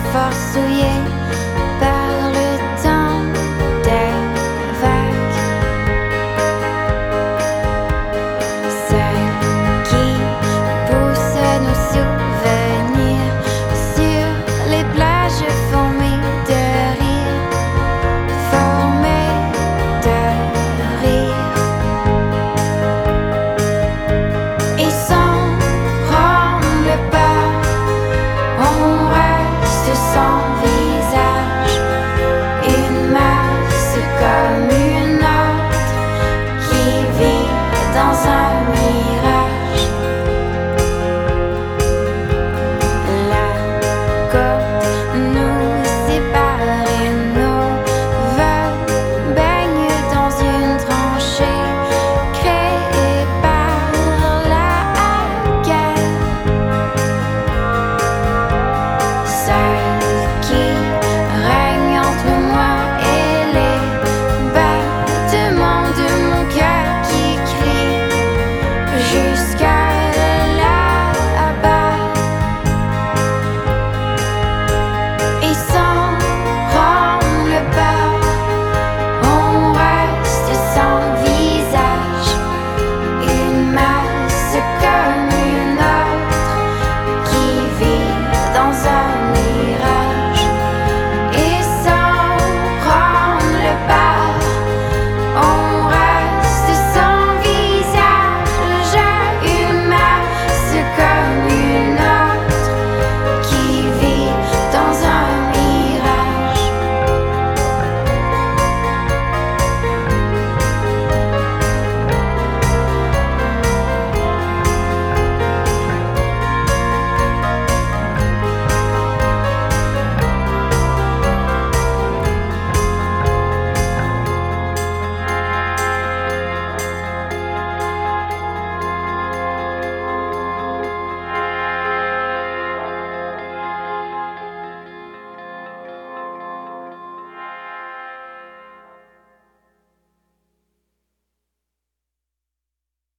fort souillé par le temps des vagues. Celle qui pousse nos souvenirs sur les plages formées de rire, formées de rire. Et sans prendre peur, on reste sans visage, une masse comme une autre qui vit dans un mirage. La côte nous